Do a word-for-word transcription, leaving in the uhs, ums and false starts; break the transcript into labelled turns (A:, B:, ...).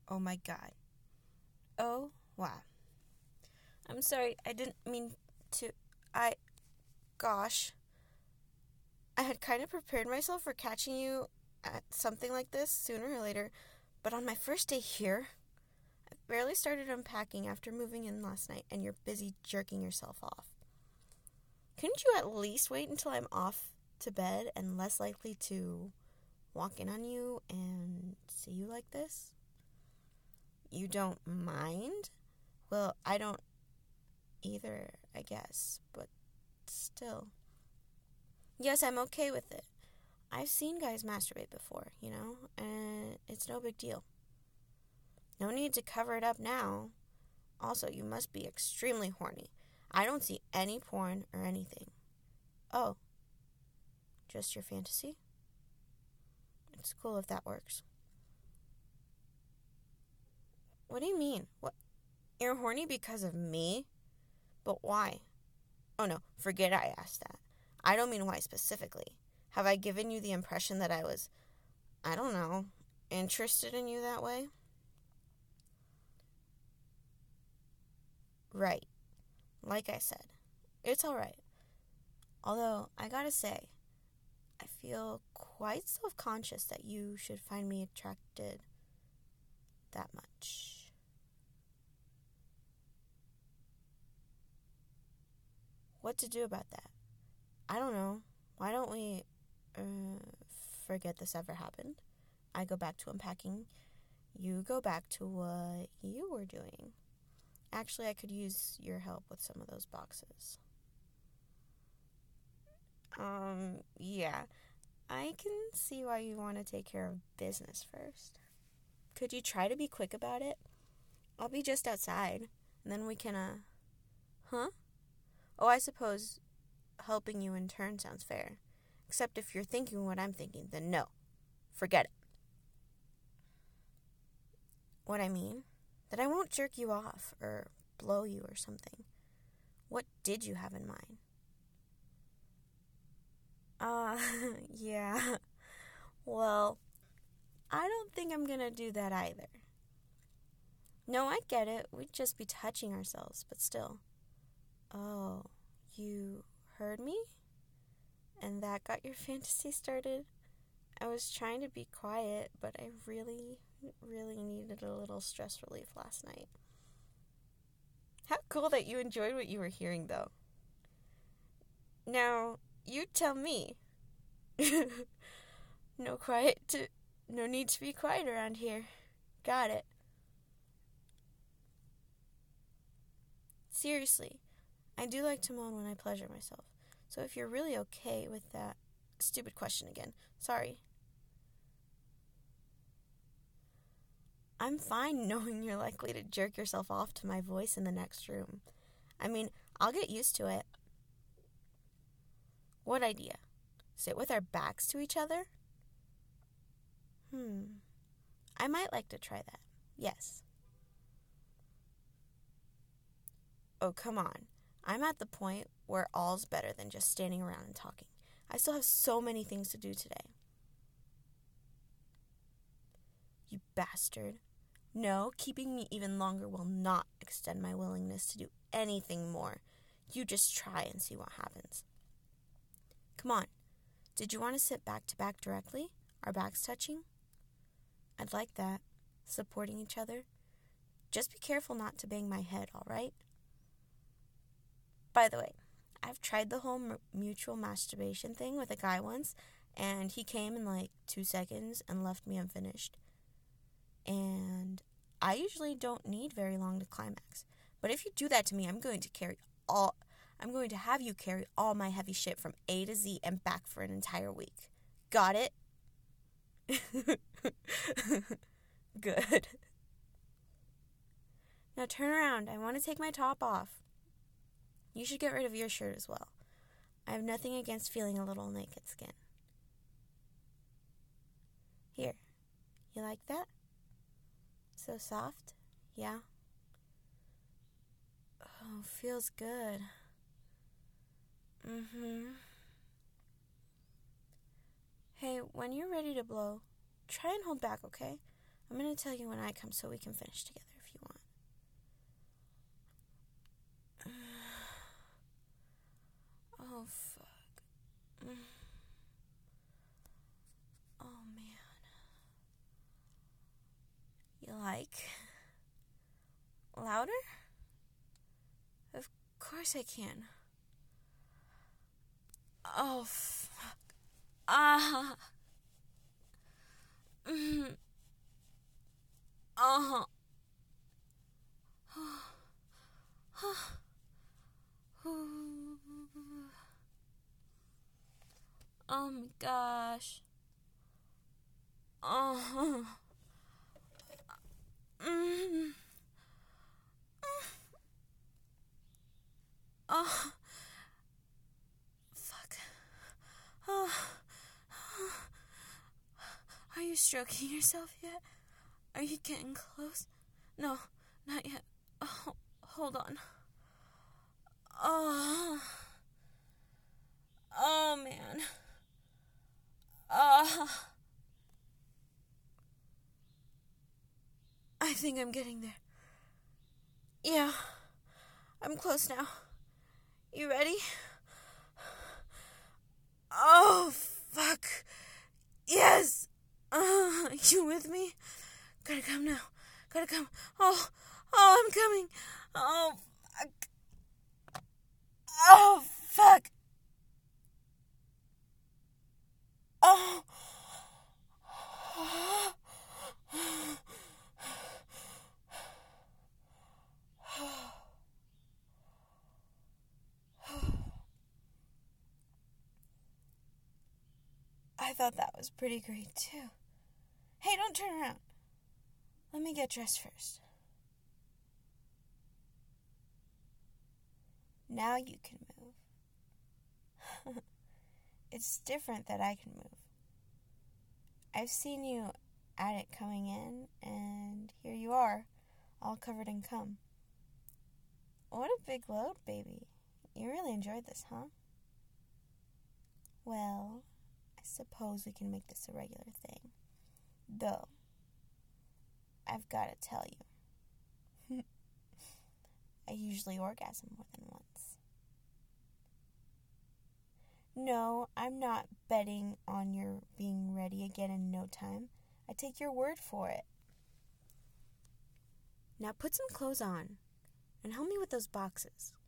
A: Oh my god. Oh, wow. I'm sorry, I didn't mean to. I. Gosh. I had kind of prepared myself for catching you at something like this sooner or later, but on my first day here, I barely started unpacking after moving in last night, and you're busy jerking yourself off. Couldn't you at least wait until I'm off to bed and less likely to walk in on you and see you like this? You don't mind? Well, I don't either, I guess, but still. Yes, I'm okay with it. I've seen guys masturbate before, you know, and it's no big deal. No need to cover it up now. Also, you must be extremely horny. I don't see any porn or anything. Oh, just your fantasy? It's cool if that works. What do you mean? What? You're horny because of me? But why? Oh no, forget I asked that. I don't mean why specifically. Have I given you the impression that I was, I don't know, interested in you that way? Right. Like I said, it's alright. Although, I gotta say, I feel quite self-conscious that you should find me attracted that much. What to do about that? I don't know. Why don't we uh, forget this ever happened? I go back to unpacking. You go back to what you were doing. Actually, I could use your help with some of those boxes. Um, yeah. I can see why you want to take care of business first. Could you try to be quick about it? I'll be just outside, and then we can, uh... Huh? Oh, I suppose helping you in turn sounds fair. Except if you're thinking what I'm thinking, then no. Forget it. What I mean? That I won't jerk you off, or blow you or something. What did you have in mind? Uh, yeah. Well, I don't think I'm gonna do that either. No, I get it. We'd just be touching ourselves, but still. Oh, you heard me? And that got your fantasy started? I was trying to be quiet, but I really, really needed a little stress relief last night. How cool that you enjoyed what you were hearing, though. Now, you tell me. No quiet to... No need to be quiet around here. Got it. Seriously, I do like to moan when I pleasure myself. So if you're really okay with that... Stupid question again. Sorry. I'm fine knowing you're likely to jerk yourself off to my voice in the next room. I mean, I'll get used to it. What idea? Sit with our backs to each other? Hmm. I might like to try that. Yes. Oh, come on. I'm at the point where all's better than just standing around and talking. I still have so many things to do today. You bastard. No, keeping me even longer will not extend my willingness to do anything more. You just try and see what happens. Come on. Did you want to sit back to back directly? Our backs touching? I'd like that. Supporting each other. Just be careful not to bang my head, all right? By the way, I've tried the whole m- mutual masturbation thing with a guy once, and he came in like two seconds and left me unfinished. And I usually don't need very long to climax. But if you do that to me, I'm going to carry all... I'm going to have you carry all my heavy shit from A to Z and back for an entire week. Got it? Good. Now turn around. I want to take my top off. You should get rid of your shirt as well. I have nothing against feeling a little naked skin. Here. You like that? So soft? Yeah? Oh, feels good. Mm-hmm. Hey, when you're ready to blow, try and hold back, okay? I'm going to tell you when I come so we can finish together if you want. Oh, fuck. Oh, man. You like? Louder? Of course I can. Oh, fuck. Ah. Mm. Uh-huh. Oh my gosh. Oh. Mm. Oh. Fuck. Oh. Are you stroking yourself yet? Are you getting close? No, not yet. Oh, hold on. Oh. Oh, man. Uh, I think I'm getting there. Yeah, I'm close now. You ready? Oh, fuck. Yes. Uh, you with me? Gotta come now. Gotta come. Oh, oh, I'm coming. Oh, fuck. Oh, fuck. Oh. I thought that was pretty great, too. Hey, don't turn around. Let me get dressed first. Now you can move. It's different that I can move. I've seen you at it coming in, and here you are, all covered in cum. What a big load, baby. You really enjoyed this, huh? Well, I suppose we can make this a regular thing. Though, I've got to tell you, I usually orgasm more than once. No, I'm not betting on your being ready again in no time. I take your word for it. Now put some clothes on and help me with those boxes.